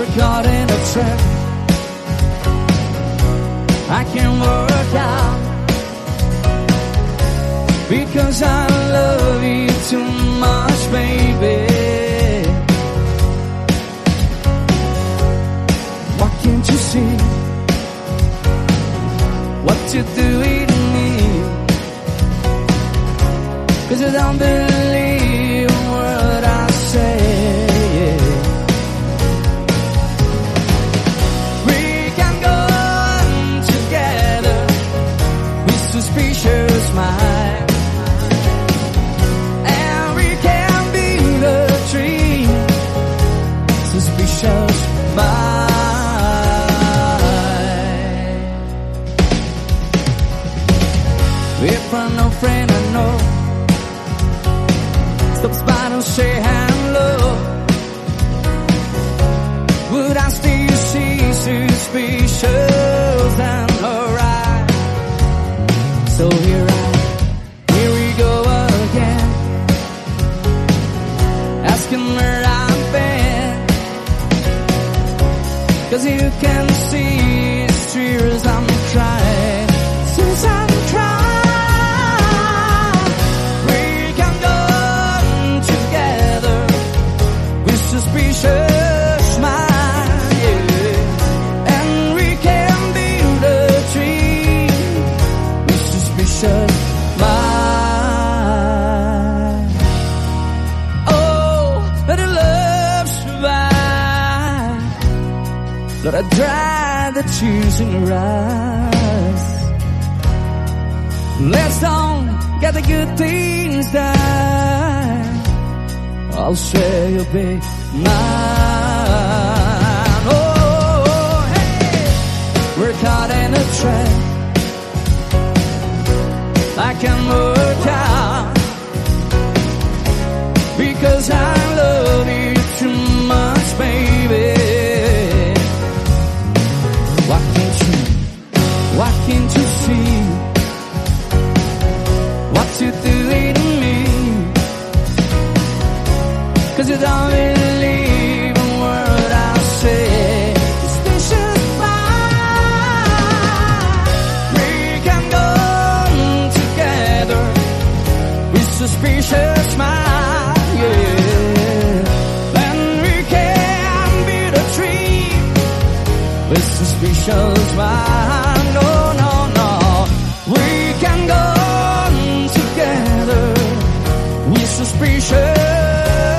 We're caught in a trap I can't work out, because I love you too much, baby. Why can't you see what you're doing to me? 'Cause you don't believe what I say. Suspicious mind, and we can be the tree. Suspicious mind. If I'm no friend I know stops by to say hello, would I still see suspicious and alright? So here we go again, asking where I've been, 'cause you can see it's tears I'm crying, since I'm crying. We can go together with suspicious mind, yeah. And we can build a tree with suspicious mind. Oh, let the love survive. Let it dry the tears in your eyes. Let's don't get the good things done. I'll share your big mind. Oh, hey, we're caught in a trap I can work out, because I love you too much, baby. Why can't you see what you're doing to me? 'Cause you don't believe a word I say. Suspicious mind. We can go together with suspicious mind, yeah. Then we can build a tree with suspicious mind. No, no, no. We can go together with suspicious